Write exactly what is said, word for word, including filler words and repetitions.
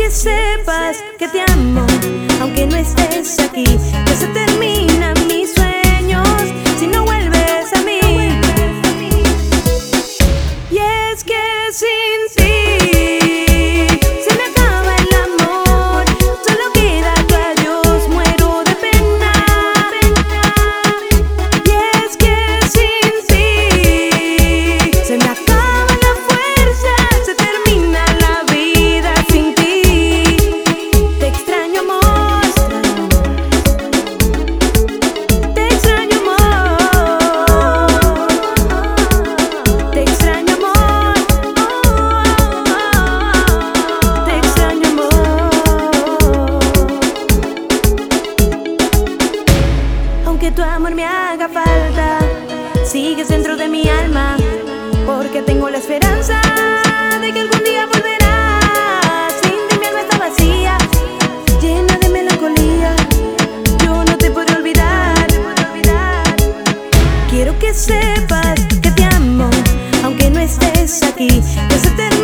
que sepas que te amo, aunque no estés aquí. Que se terminan mis sueños si no vuelves a mí. Y es que sin ti se me acaba el amor, solo queda tu adiós, muero de pena. Y es que sin ti se me acaba la fuerza, se termina la vida sin ti. Te extraño, amor, te extraño, amor, te extraño, amor, te extraño, amor. Aunque tu amor me haga falta, sigues dentro de mi alma, porque tengo la esperanza de que algún día volverás. Sin ti mi alma está vacía, llena de melancolía. Yo no te puedo olvidar. Quiero que sepas que te amo, aunque no estés aquí. Que se termine